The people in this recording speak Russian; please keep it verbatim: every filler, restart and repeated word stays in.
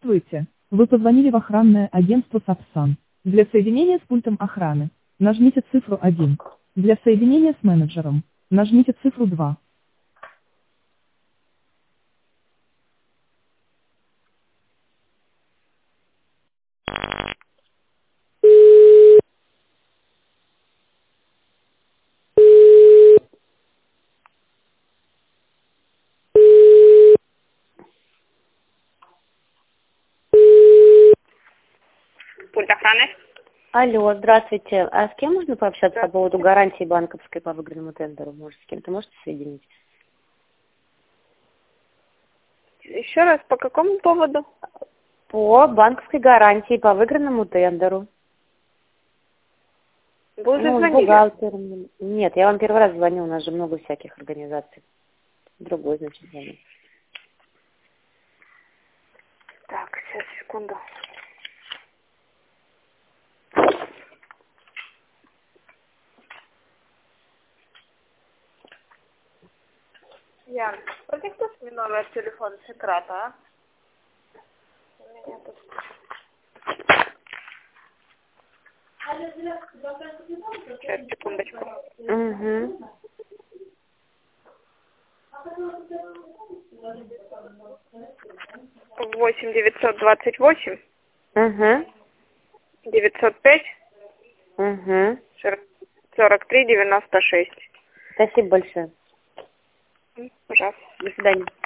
Здравствуйте. Вы позвонили в охранное агентство Сапсан. Для соединения с пультом охраны нажмите цифру один. Для соединения с менеджером нажмите цифру два. Пульт охраны. Алло, здравствуйте. А с кем можно пообщаться по поводу гарантии банковской по выигранному тендеру? Может, с кем-то можете соединить? Еще раз, по какому поводу? По банковской гарантии по выигранному тендеру. Вы уже Ну, с звонили? бухгалтером. Нет, я вам первый раз звоню, у нас же много всяких организаций. Другой, значит, звоню. Так, сейчас, секунду. Ян, продиктуй мне номер телефона с экрана, а? У меня тут... Сейчас, секундочку. Угу. восемь девятьсот двадцать восемь Угу. девятьсот пять Угу. сорок три девяносто шесть. Спасибо большое. Пожалуйста. До свидания.